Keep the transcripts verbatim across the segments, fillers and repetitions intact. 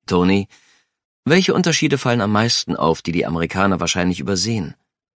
Tony, welche Unterschiede fallen am meisten auf, die die Amerikaner wahrscheinlich übersehen?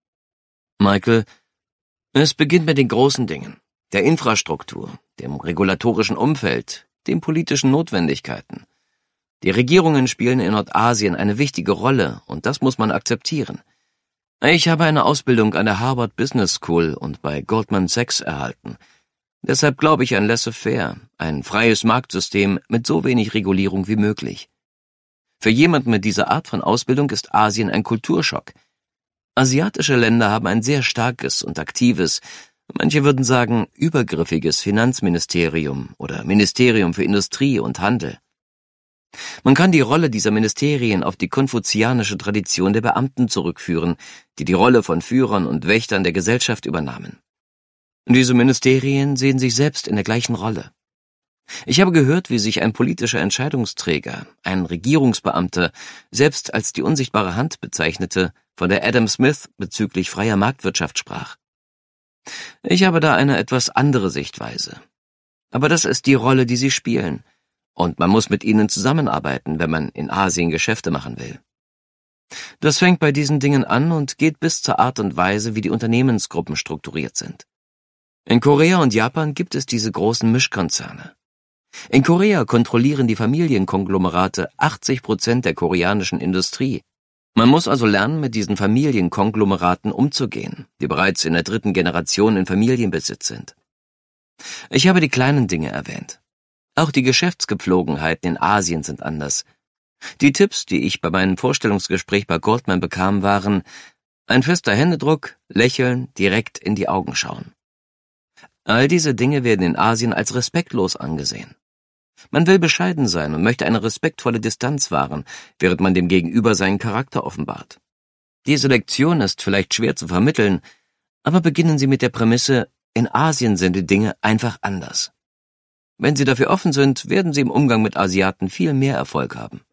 Michael, es beginnt mit den großen Dingen, der Infrastruktur, dem regulatorischen Umfeld, den politischen Notwendigkeiten. Die Regierungen spielen in Nordasien eine wichtige Rolle, und das muss man akzeptieren. Ich habe eine Ausbildung an der Harvard Business School und bei Goldman Sachs erhalten. Deshalb glaube ich an laissez-faire, ein freies Marktsystem mit so wenig Regulierung wie möglich. Für jemanden mit dieser Art von Ausbildung ist Asien ein Kulturschock. Asiatische Länder haben ein sehr starkes und aktives, manche würden sagen übergriffiges Finanzministerium oder Ministerium für Industrie und Handel. Man kann die Rolle dieser Ministerien auf die konfuzianische Tradition der Beamten zurückführen, die die Rolle von Führern und Wächtern der Gesellschaft übernahmen. Diese Ministerien sehen sich selbst in der gleichen Rolle. Ich habe gehört, wie sich ein politischer Entscheidungsträger, ein Regierungsbeamter, selbst als die unsichtbare Hand bezeichnete, von der Adam Smith bezüglich freier Marktwirtschaft sprach. Ich habe da eine etwas andere Sichtweise. Aber das ist die Rolle, die sie spielen, und man muss mit ihnen zusammenarbeiten, wenn man in Asien Geschäfte machen will. Das fängt bei diesen Dingen an und geht bis zur Art und Weise, wie die Unternehmensgruppen strukturiert sind. In Korea und Japan gibt es diese großen Mischkonzerne. In Korea kontrollieren die Familienkonglomerate achtzig Prozent der koreanischen Industrie. Man muss also lernen, mit diesen Familienkonglomeraten umzugehen, die bereits in der dritten Generation in Familienbesitz sind. Ich habe die kleinen Dinge erwähnt. Auch die Geschäftsgepflogenheiten in Asien sind anders. Die Tipps, die ich bei meinem Vorstellungsgespräch bei Goldman bekam, waren: ein fester Händedruck, lächeln, direkt in die Augen schauen. All diese Dinge werden in Asien als respektlos angesehen. Man will bescheiden sein und möchte eine respektvolle Distanz wahren, während man dem Gegenüber seinen Charakter offenbart. Diese Lektion ist vielleicht schwer zu vermitteln, aber beginnen Sie mit der Prämisse: in Asien sind die Dinge einfach anders. Wenn Sie dafür offen sind, werden Sie im Umgang mit Asiaten viel mehr Erfolg haben.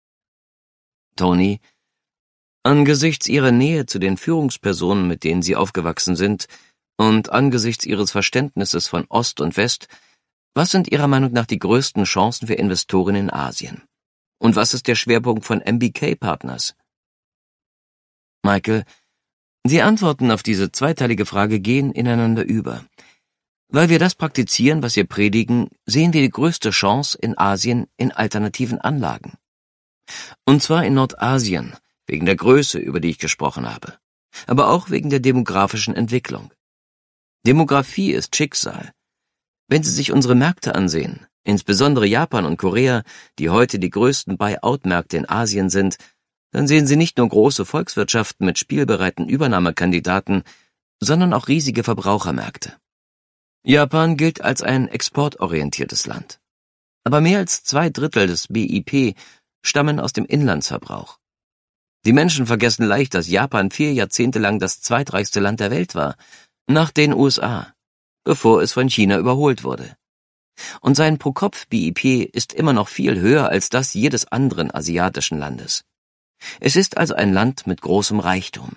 Tony, angesichts Ihrer Nähe zu den Führungspersonen, mit denen Sie aufgewachsen sind, und angesichts Ihres Verständnisses von Ost und West, was sind Ihrer Meinung nach die größten Chancen für Investoren in Asien? Und was ist der Schwerpunkt von M B K Partners? Michael, die Antworten auf diese zweiteilige Frage gehen ineinander über. Weil wir das praktizieren, was wir predigen, sehen wir die größte Chance in Asien in alternativen Anlagen. Und zwar in Nordasien, wegen der Größe, über die ich gesprochen habe, aber auch wegen der demografischen Entwicklung. Demografie ist Schicksal. Wenn Sie sich unsere Märkte ansehen, insbesondere Japan und Korea, die heute die größten Buy-out-Märkte in Asien sind, dann sehen Sie nicht nur große Volkswirtschaften mit spielbereiten Übernahmekandidaten, sondern auch riesige Verbrauchermärkte. Japan gilt als ein exportorientiertes Land. Aber mehr als zwei Drittel des B I P stammen aus dem Inlandsverbrauch. Die Menschen vergessen leicht, dass Japan vier Jahrzehnte lang das zweitreichste Land der Welt war, nach den U S A, bevor es von China überholt wurde. Und sein Pro-Kopf-B I P ist immer noch viel höher als das jedes anderen asiatischen Landes. Es ist also ein Land mit großem Reichtum.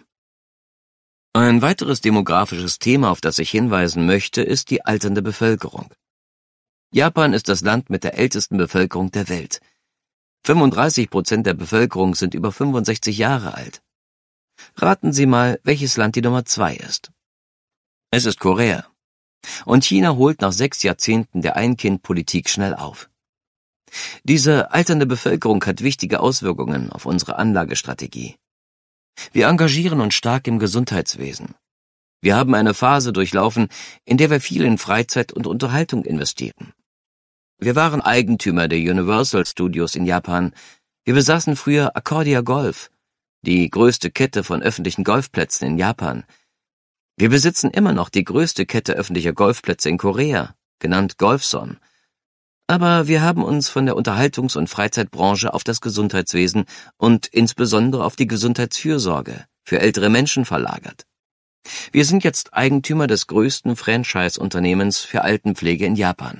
Ein weiteres demografisches Thema, auf das ich hinweisen möchte, ist die alternde Bevölkerung. Japan ist das Land mit der ältesten Bevölkerung der Welt. fünfunddreißig Prozent der Bevölkerung sind über fünfundsechzig Jahre alt. Raten Sie mal, welches Land die Nummer zwei ist. Es ist Korea. Und China holt nach sechs Jahrzehnten der Ein-Kind-Politik schnell auf. Diese alternde Bevölkerung hat wichtige Auswirkungen auf unsere Anlagestrategie. Wir engagieren uns stark im Gesundheitswesen. Wir haben eine Phase durchlaufen, in der wir viel in Freizeit und Unterhaltung investieren. Wir waren Eigentümer der Universal Studios in Japan. Wir besaßen früher Accordia Golf, die größte Kette von öffentlichen Golfplätzen in Japan. Wir besitzen immer noch die größte Kette öffentlicher Golfplätze in Korea, genannt Golfson. Aber wir haben uns von der Unterhaltungs- und Freizeitbranche auf das Gesundheitswesen und insbesondere auf die Gesundheitsfürsorge für ältere Menschen verlagert. Wir sind jetzt Eigentümer des größten Franchise-Unternehmens für Altenpflege in Japan.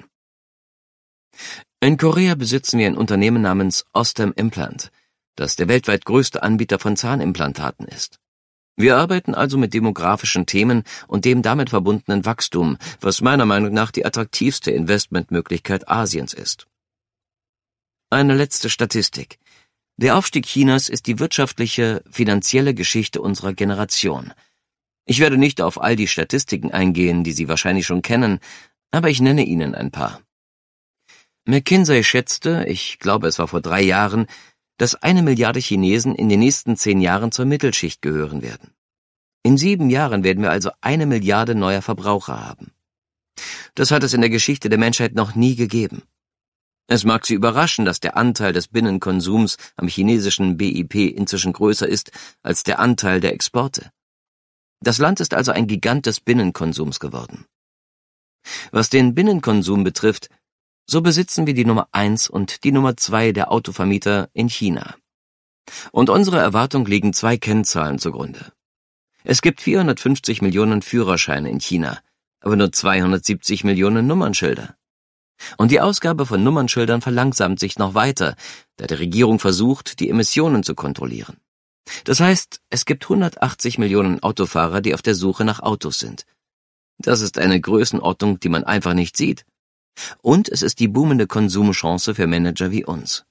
In Korea besitzen wir ein Unternehmen namens Ostem Implant, das der weltweit größte Anbieter von Zahnimplantaten ist. Wir arbeiten also mit demografischen Themen und dem damit verbundenen Wachstum, was meiner Meinung nach die attraktivste Investmentmöglichkeit Asiens ist. Eine letzte Statistik. Der Aufstieg Chinas ist die wirtschaftliche, finanzielle Geschichte unserer Generation. Ich werde nicht auf all die Statistiken eingehen, die Sie wahrscheinlich schon kennen, aber ich nenne Ihnen ein paar. McKinsey schätzte, ich glaube es war vor drei Jahren, dass eine Milliarde Chinesen in den nächsten zehn Jahren zur Mittelschicht gehören werden. In sieben Jahren werden wir also eine Milliarde neuer Verbraucher haben. Das hat es in der Geschichte der Menschheit noch nie gegeben. Es mag Sie überraschen, dass der Anteil des Binnenkonsums am chinesischen B I P inzwischen größer ist als der Anteil der Exporte. Das Land ist also ein Gigant des Binnenkonsums geworden. Was den Binnenkonsum betrifft, so besitzen wir die Nummer eins und die Nummer zwei der Autovermieter in China. Und unserer Erwartung liegen zwei Kennzahlen zugrunde. Es gibt vierhundertfünfzig Millionen Führerscheine in China, aber nur zweihundertsiebzig Millionen Nummernschilder. Und die Ausgabe von Nummernschildern verlangsamt sich noch weiter, da die Regierung versucht, die Emissionen zu kontrollieren. Das heißt, es gibt hundertachtzig Millionen Autofahrer, die auf der Suche nach Autos sind. Das ist eine Größenordnung, die man einfach nicht sieht. Und es ist die boomende Konsumchance für Manager wie uns.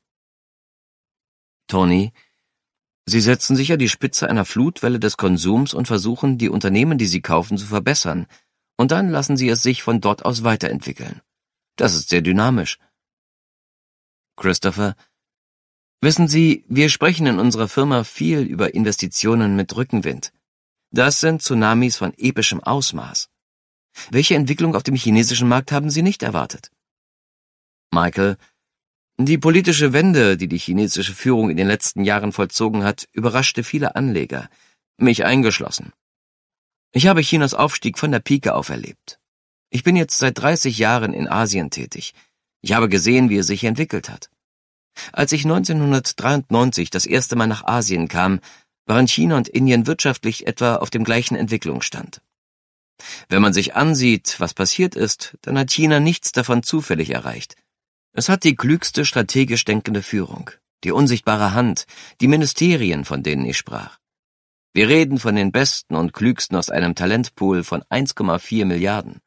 Tony, Sie setzen sich an die Spitze einer Flutwelle des Konsums und versuchen, die Unternehmen, die Sie kaufen, zu verbessern. Und dann lassen Sie es sich von dort aus weiterentwickeln. Das ist sehr dynamisch. Christopher, wissen Sie, wir sprechen in unserer Firma viel über Investitionen mit Rückenwind. Das sind Tsunamis von epischem Ausmaß. Welche Entwicklung auf dem chinesischen Markt haben Sie nicht erwartet? Michael, die politische Wende, die die chinesische Führung in den letzten Jahren vollzogen hat, überraschte viele Anleger, mich eingeschlossen. Ich habe Chinas Aufstieg von der Pike auf erlebt. Ich bin jetzt seit dreißig Jahren in Asien tätig. Ich habe gesehen, wie es sich entwickelt hat. Als ich neunzehnhundertdreiundneunzig das erste Mal nach Asien kam, waren China und Indien wirtschaftlich etwa auf dem gleichen Entwicklungsstand. Wenn man sich ansieht, was passiert ist, dann hat China nichts davon zufällig erreicht. Es hat die klügste strategisch denkende Führung, die unsichtbare Hand, die Ministerien, von denen ich sprach. Wir reden von den Besten und Klügsten aus einem Talentpool von eins Komma vier Milliarden.